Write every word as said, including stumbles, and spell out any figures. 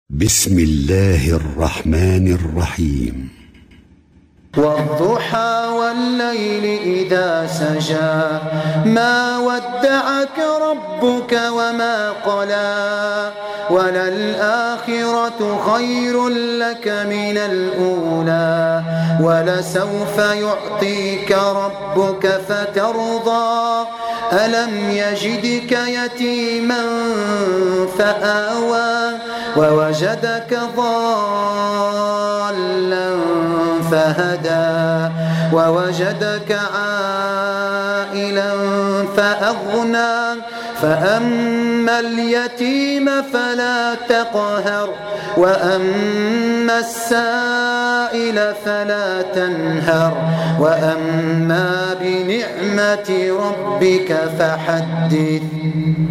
بسم الله الرحمن الرحيم. والضحى والليل إذا سجى ما ودعك ربك وما قلى وللآخرة خير لك من الأولى ولسوف يعطيك ربك فترضى ألم يجدك يتيما فآوى ووجدك ضالا فهدى ووجدك عائلا فأغنى فأما اليتيم فلا تقهر وأما السائل فلا تنهر وأما بنعمة ربك فحدث.